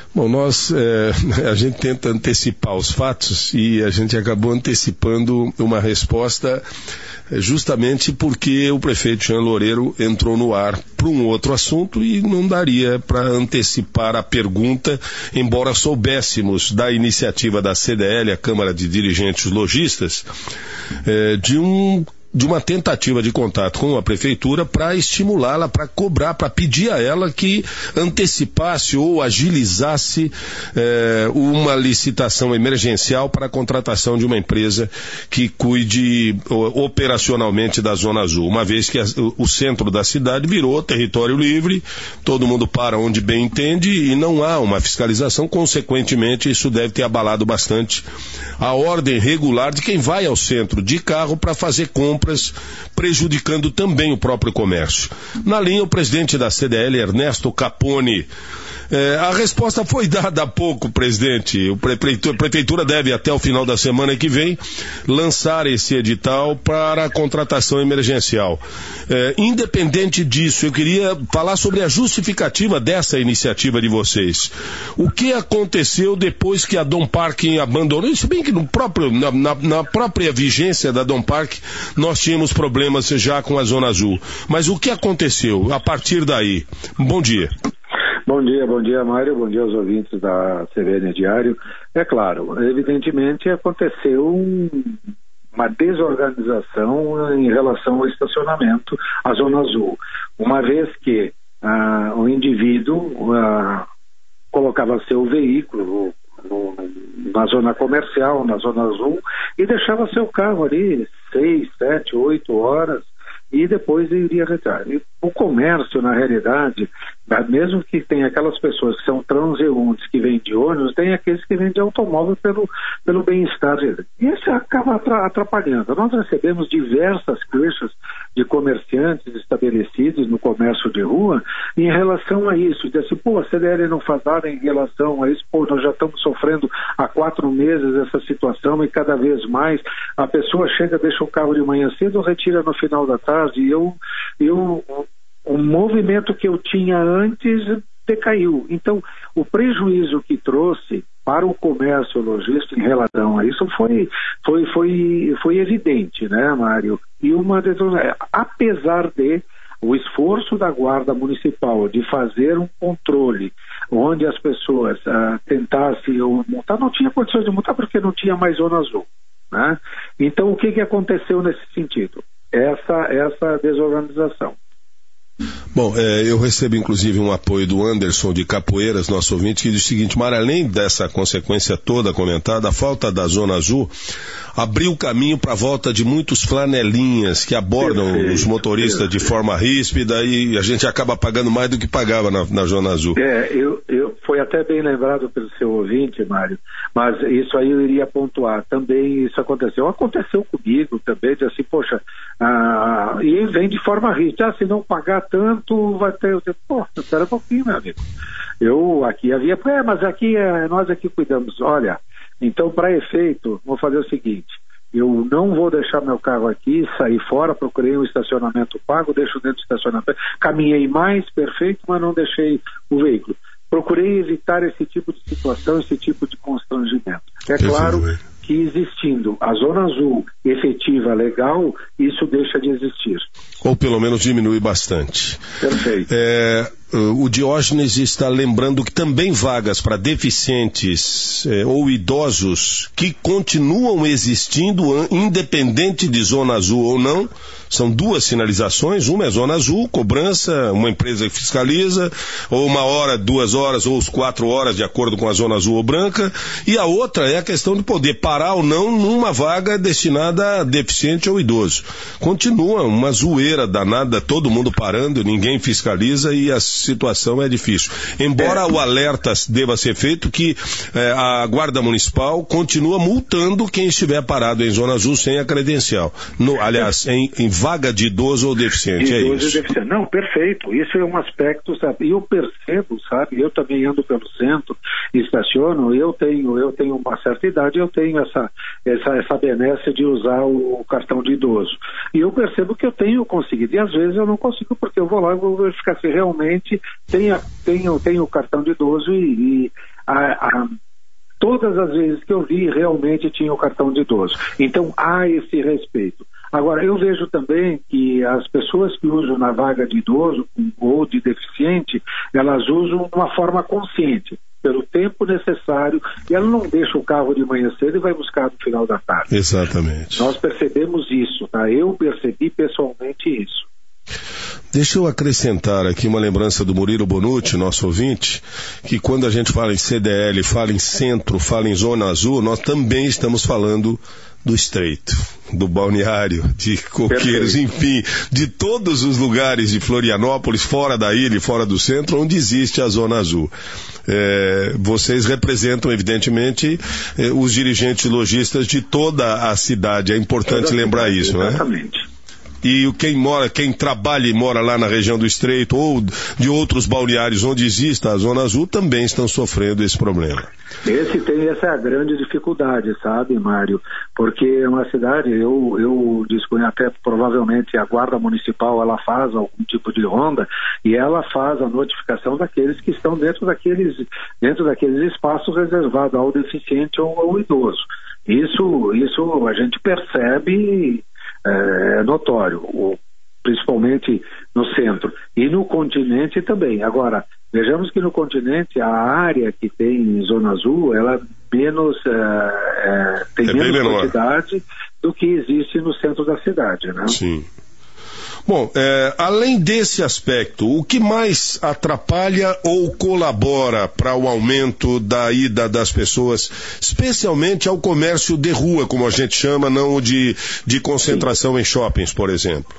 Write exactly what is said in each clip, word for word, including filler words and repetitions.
Bom, nós, é, a gente tenta antecipar os fatos e a gente acabou antecipando uma resposta justamente porque o prefeito Jean Loureiro entrou no ar para um outro assunto e não daria para antecipar a pergunta, embora soubéssemos da iniciativa da C D L, a Câmara de Dirigentes Lojistas, é, de um de uma tentativa de contato com a prefeitura para estimulá-la, para cobrar, para pedir a ela que antecipasse ou agilizasse eh, uma licitação emergencial para a contratação de uma empresa que cuide o, operacionalmente da Zona Azul, uma vez que a, o centro da cidade virou território livre, todo mundo para onde bem entende e não há uma fiscalização, consequentemente isso deve ter abalado bastante a ordem regular de quem vai ao centro de carro para fazer compras, prejudicando também o próprio comércio. Na linha, o presidente da C D L, Ernesto Capone. É, a resposta foi dada há pouco, presidente. O prefeitura, a prefeitura deve, até o final da semana que vem, lançar esse edital para a contratação emergencial. É, independente disso, eu queria falar sobre a justificativa dessa iniciativa de vocês. O que aconteceu depois que a Dom Parque abandonou? Se bem que no próprio, na, na, na própria vigência da Dom Parque, nós tínhamos problemas já com a Zona Azul. Mas o que aconteceu a partir daí? Bom dia. Bom dia, bom dia, Mário, bom dia aos ouvintes da C B N Diário. É claro, evidentemente aconteceu um, uma desorganização em relação ao estacionamento, à Zona Azul, uma vez que ah, o indivíduo ah, colocava seu veículo no, na zona comercial, na Zona Azul, e deixava seu carro ali seis, sete, oito horas, e depois iria retirar. E o comércio, na realidade, mesmo que tenha aquelas pessoas que são transeuntes que vêm de ônibus, tem aqueles que vêm de automóvel pelo, pelo bem-estar. E isso acaba atrapalhando. Nós recebemos diversas queixas de comerciantes estabelecidos no comércio de rua em relação a isso. Diz assim, pô, a C D L não faz nada em relação a isso, pô, nós já estamos sofrendo há quatro meses essa situação e cada vez mais a pessoa chega, deixa o carro de manhã cedo, retira no final da tarde. E eu, eu, o movimento que eu tinha antes decaiu. Então, o prejuízo que trouxe para o comércio logístico em relação a isso foi, foi, foi, foi evidente, né, Mário? E uma apesar de o esforço da Guarda Municipal de fazer um controle onde as pessoas ah, tentassem multar, não tinha condições de multar porque não tinha mais Zona Azul, né? Então, o que, que aconteceu nesse sentido? Essa, essa desorganização. Bom, é, eu recebo inclusive um apoio do Anderson de Capoeiras, nosso ouvinte, que diz o seguinte, Mário, além dessa consequência toda comentada, a falta da Zona Azul abriu caminho para a volta de muitos flanelinhas que abordam perfeito, os motoristas perfeito. de forma ríspida e a gente acaba pagando mais do que pagava na, na Zona Azul. É, eu, eu, foi até bem lembrado pelo seu ouvinte, Mário, mas isso aí eu iria pontuar. Também isso aconteceu. Aconteceu comigo também, de assim, poxa, ah, e vem de forma ríspida. Ah, se não pagar tanto, vai ter... Eu, pô, espera um pouquinho, meu amigo. Eu aqui havia... É, mas aqui, nós aqui cuidamos. Olha... Então, para efeito, vou fazer o seguinte, eu não vou deixar meu carro aqui, sair fora, procurei um estacionamento pago, deixo dentro do estacionamento, caminhei mais, perfeito, mas não deixei o veículo. Procurei evitar esse tipo de situação, esse tipo de constrangimento. É claro que existindo a Zona Azul efetiva, legal, isso deixa de existir. Ou pelo menos diminui bastante. Perfeito. É... O Diógenes está lembrando que também vagas para deficientes eh, ou idosos que continuam existindo, independente de Zona Azul ou não. São duas sinalizações, uma é Zona Azul, cobrança, uma empresa que fiscaliza, ou uma hora, duas horas, ou os quatro horas, de acordo com a Zona Azul ou branca, e a outra é a questão de poder parar ou não numa vaga destinada a deficiente ou idoso. Continua uma zoeira danada, todo mundo parando, ninguém fiscaliza e a situação é difícil. Embora é. o alerta deva ser feito que eh, a Guarda Municipal continua multando quem estiver parado em Zona Azul sem a credencial. No, aliás, em, em vaga de idoso ou deficiente, idoso é isso. E deficiente. Não, perfeito. Isso é um aspecto, sabe? E eu percebo, sabe? Eu também ando pelo centro, estaciono, eu tenho, eu tenho uma certa idade, eu tenho essa, essa, essa benesse de usar o, o cartão de idoso. E eu percebo que eu tenho conseguido. E às vezes eu não consigo, porque eu vou lá e vou verificar se realmente tenho, tenho, tenho o cartão de idoso e, e a, a, todas as vezes que eu vi, realmente tinha o cartão de idoso. Então, há esse respeito. Agora, eu vejo também que as pessoas que usam na vaga de idoso ou de deficiente, elas usam de uma forma consciente, pelo tempo necessário, e ela não deixa o carro de manhã cedo e vai buscar no final da tarde. Exatamente. Nós percebemos isso, tá? Eu percebi pessoalmente isso. Deixa eu acrescentar aqui uma lembrança do Murilo Bonucci, nosso ouvinte, que quando a gente fala em C D L, fala em centro, fala em zona azul, nós também estamos falando do Estreito, do Balneário, de Coqueiros, enfim, de todos os lugares de Florianópolis, fora da ilha e fora do centro, onde existe a zona azul. É, vocês representam, evidentemente, eh, os dirigentes lojistas de toda a cidade. É importante lembrar isso, não é? Exatamente. E quem mora, quem trabalha e mora lá na região do Estreito ou de outros balneários onde exista a Zona Azul também estão sofrendo esse problema. Esse tem, essa é a grande dificuldade, sabe, Mário? Porque é uma cidade, eu, eu disponho até, provavelmente a Guarda Municipal, ela faz algum tipo de ronda e ela faz a notificação daqueles que estão dentro daqueles, dentro daqueles espaços reservados ao deficiente ou ao idoso. Isso, isso a gente percebe... é notório, principalmente no centro e no continente também. Agora, vejamos que no continente a área que tem zona azul, ela menos, é, é, tem é menos quantidade do que existe no centro da cidade, né? Sim. Bom, é, além desse aspecto, o que mais atrapalha ou colabora para o aumento da ida das pessoas, especialmente ao comércio de rua, como a gente chama, não o de, de concentração Sim. em shoppings, por exemplo?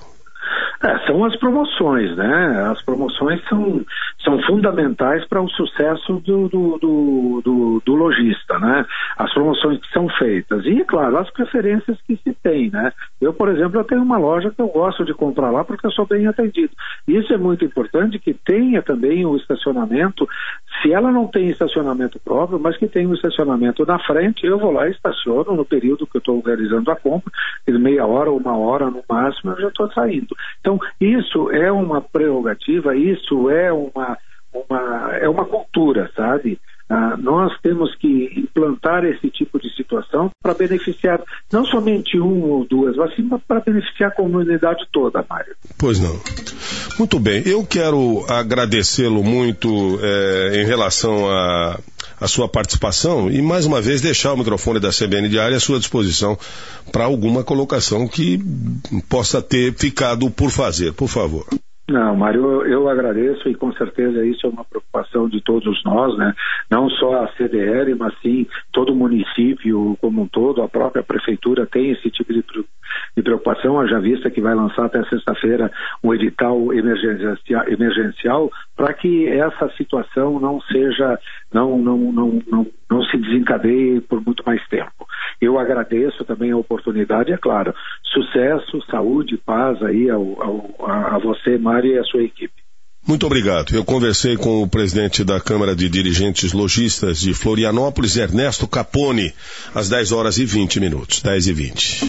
É, são as promoções, né? As promoções são, são fundamentais para o sucesso do, do, do, do, do lojista, né? As promoções que são feitas. E, claro, as preferências que se tem, né? Eu, por exemplo, eu tenho uma loja que eu gosto de comprar lá porque eu sou bem atendido. Isso é muito importante, que tenha também o estacionamento. Se ela não tem estacionamento próprio, mas que tenha um estacionamento na frente, eu vou lá e estaciono no período que eu estou realizando a compra, meia hora ou uma hora no máximo, eu já estou saindo. Então, isso é uma prerrogativa, isso é uma, uma, é uma cultura, sabe? Ah, nós temos que implantar esse tipo de situação para beneficiar não somente um ou duas, mas sim para beneficiar a comunidade toda, Mário. Pois não. Muito bem, eu quero agradecê-lo muito eh, em relação a, a sua participação e mais uma vez deixar o microfone da C B N Diário à sua disposição para alguma colocação que possa ter ficado por fazer, por favor. Não, Mário, eu, eu agradeço e com certeza isso é uma preocupação de todos nós, né? Não só a C D L, mas sim todo o município como um todo, a própria prefeitura tem esse tipo de, de preocupação, haja vista que vai lançar até sexta-feira um edital emergencial, emergencial para que essa situação não seja, não, não, não, não, não se desencadeie por muito mais tempo. Eu agradeço também a oportunidade, é claro, sucesso, saúde, paz aí ao, ao, a, a você, Mário, e a sua equipe. Muito obrigado. Eu conversei com o presidente da Câmara de Dirigentes Lojistas de Florianópolis, Ernesto Capone, às dez horas e vinte minutos, dez e vinte.